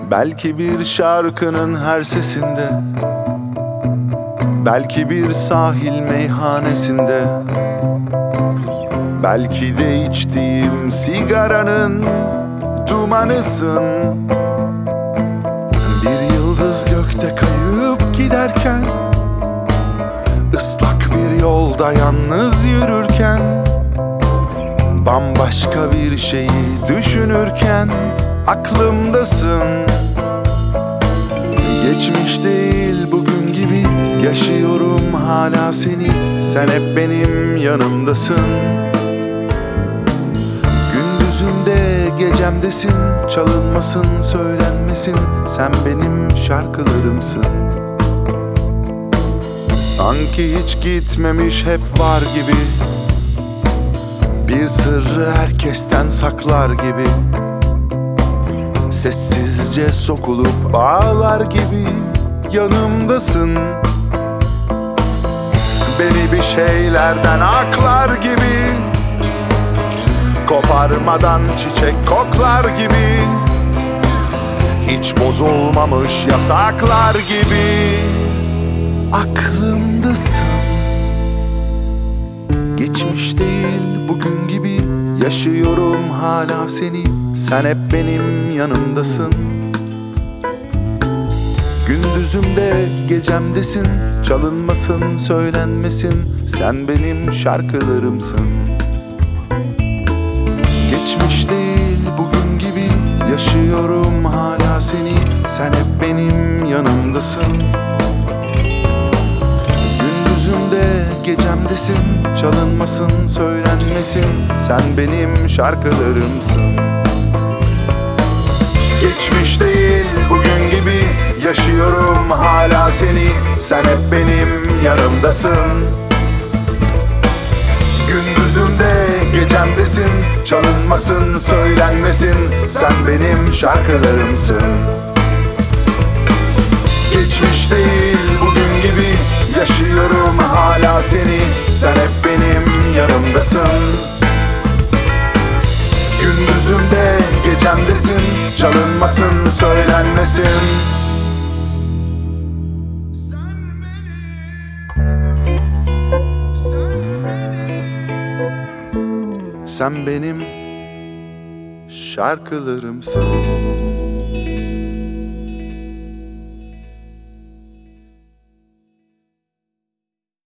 Belki bir şarkının her sesinde, belki bir sahil meyhanesinde, belki de içtiğim sigaranın dumanısın. Bir yıldız gökte kayıp giderken, ıslak bir yolda yalnız yürürken, bambaşka bir şeyi düşünürken aklımdasın. Geçmiş değil bugün gibi yaşıyorum hala seni, sen hep benim yanımdasın. Gündüzümde gecemdesin, çalınmasın söylenmesin, sen benim şarkılarımsın. Sanki hiç gitmemiş hep var gibi, bir sırrı herkesten saklar gibi, sessizce sokulup ağlar gibi yanımdasın. Beni bir şeylerden aklar gibi, koparmadan çiçek koklar gibi, hiç bozulmamış yasaklar gibi aklımdasın. Geçmiş değil bugün gibi yaşıyorum hala seni, sen hep benim yanımdasın. Gündüzümde gecemdesin, çalınmasın söylenmesin, sen benim şarkılarımsın. Geçmiş değil bugün gibi yaşıyorum hala seni, sen hep benim yanımdasın. Gündüzümde gecemdesin, çalınmasın söylenmesin, sen benim şarkılarımsın. Geçmiş değil bugün gibi yaşıyorum hala seni, sen hep benim yanımdasın. Gündüzümde gecemdesin, çalınmasın söylenmesin, sen benim şarkılarımsın. Geçmiş değil bugün gibi yaşıyorum hala seni, sen hep benim yanımdasın. Gündüzümde gecemdesin, çalınmasın söylenmesin. Sen benim şarkılarımsın.